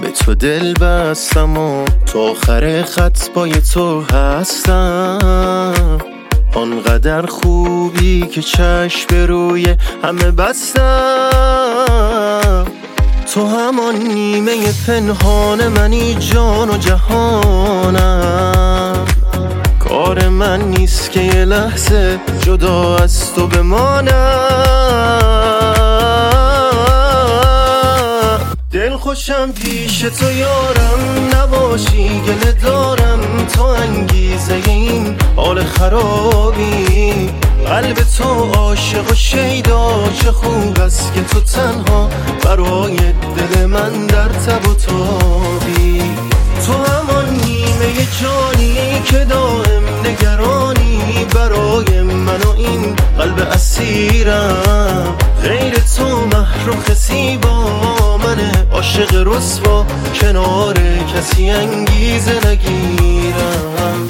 به تو دل بستم و تو آخر خط پای تو هستم. آنقدر خوبی که چشم روی همه بستم. تو همان نیمه پنهان منی، جان و جهانم. کار من نیست که یه لحظه جدا از تو بمانم. دل خوشم پیش تو یارم، نباشی گله دارم. تو انگیزه این حال خرابی، قلب تو عاشق و شیدا. چه خوب است که تو تنها برای دل من در تب و تابی. تو همان نیمه جانی که دائم نگرانی برای من و این قلب اسیرم. غیر تو مهر و کسی با منه، عاشق رسوا کنار کسی انگیزه نگیرم.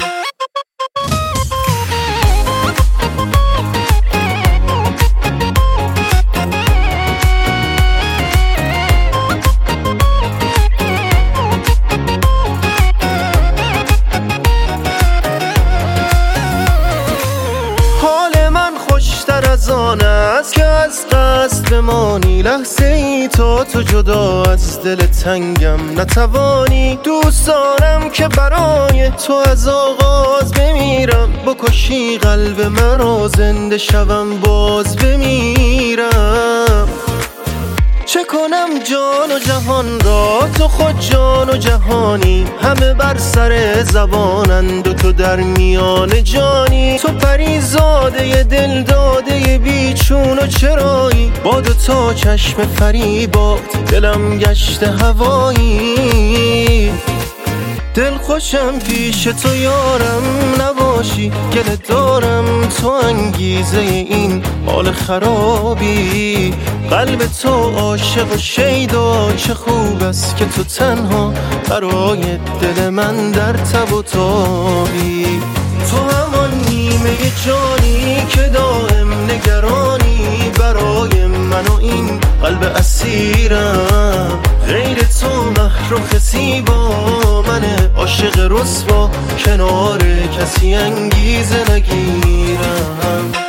است که از قصد بمانی، لحظه ای تا تو جدا از دل تنگم نتوانی. دوست دارم که برای تو از آغاز بمیرم، بکشی قلب مرا زنده شوم باز بمیرم. چه کنم جان و جهان را، تو خود جان و جهانی. همه بر سر زبانند و تو در میان جانی. تو پریزاده دل داده بیچون و چرایی، با دو تا چشم فریبات دلم گشت هوایی. دل خوشم پیش تو یارم، نباشی گله دارم. تو انگیزه این حال خرابی، قلب تو عاشق و شیدا. چه خوب است که تو تنها برای دل من در تب و تابی. تو همان نیمه جانی که دائم نگرانی برای من و این قلب اسیرم. غیر تو مهر و کسی با منه، عاشق رسوا کنار کسی انگیزه نگیرم.